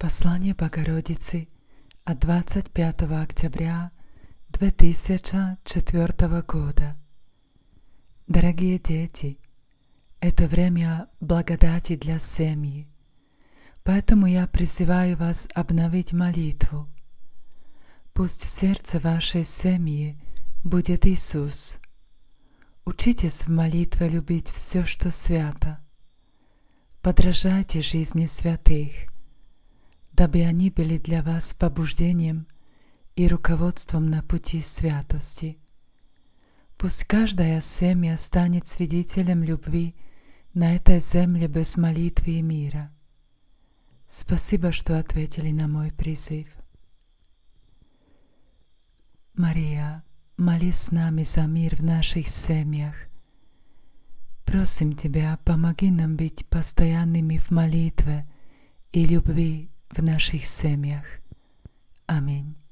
Послание Богородицы от 25 октября 2004 года. Дорогие дети, это время благодати для семьи, поэтому я призываю вас обновить молитву. Пусть в сердце вашей семьи будет Иисус. Учитесь в молитве любить все, что свято. Подражайте жизни святых, дабы они были для вас побуждением и руководством на пути святости. Пусть каждая семья станет свидетелем любви на этой земле без молитвы и мира. Спасибо, что ответили на мой призыв. Мария, молись с нами за мир в наших семьях. Просим Тебя, помоги нам быть постоянными в молитве и любви в наших семьях. Аминь.